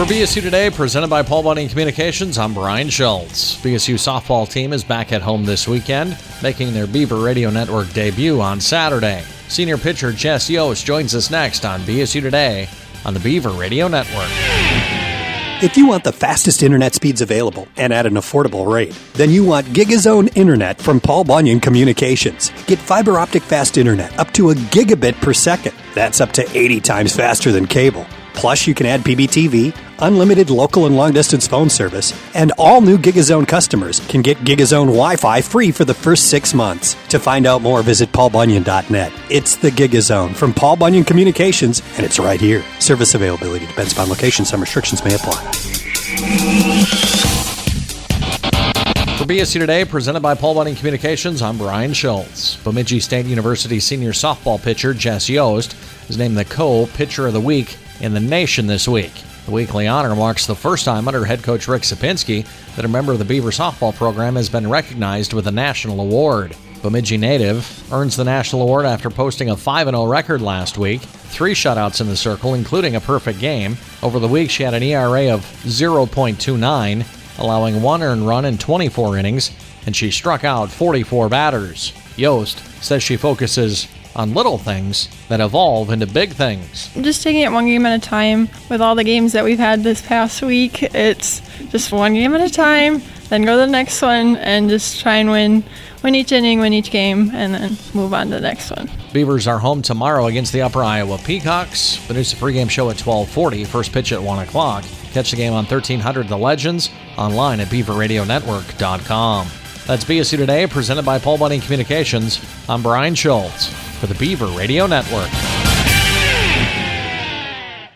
For BSU Today, presented by Paul Bunyan Communications, I'm Brian Schultz. BSU softball team is back at home this weekend, making their Beaver Radio Network debut on Saturday. Senior pitcher Jess Yost joins us next on BSU Today on the Beaver Radio Network. If you want the fastest internet speeds available and at an affordable rate, then you want GigaZone Internet from Paul Bunyan Communications. Get fiber optic fast internet up to a gigabit per second. That's up to 80 times faster than cable. Plus, you can add PBTV, unlimited local and long-distance phone service, and all new GigaZone customers can get GigaZone Wi-Fi free for the first 6 months. To find out more, visit paulbunyan.net. It's the GigaZone from Paul Bunyan Communications, and it's right here. Service availability depends upon location. Some restrictions may apply. For BSU Today, presented by Paul Bunyan Communications, I'm Brian Schultz. Bemidji State University senior softball pitcher Jess Yost is named the Co-Pitcher of the Week in the nation this week. The weekly honor marks the first time under head coach Rick Sapinski that a member of the Beaver softball program has been recognized with a national award. Bemidji native earns the national award after posting a 5-0 record last week, 3 shutouts in the circle, including a perfect game. Over the week, she had an ERA of 0.29, allowing 1 earned run in 24 innings, and she struck out 44 batters. Yost says she focuses on little things that evolve into big things. Just taking it one game at a time. With all the games that we've had this past week, it's just one game at a time, then go to the next one, and just try and win each inning, win each game, and then move on to the next one. Beavers are home tomorrow against the Upper Iowa Peacocks. The Noosa pregame show at 12:40, first pitch at 1 o'clock. Catch the game on 1300 The Legends, online at beaverradionetwork.com. That's BSU Today, presented by Paul Bunyan Communications. I'm Brian Schultz for the Beaver Radio Network.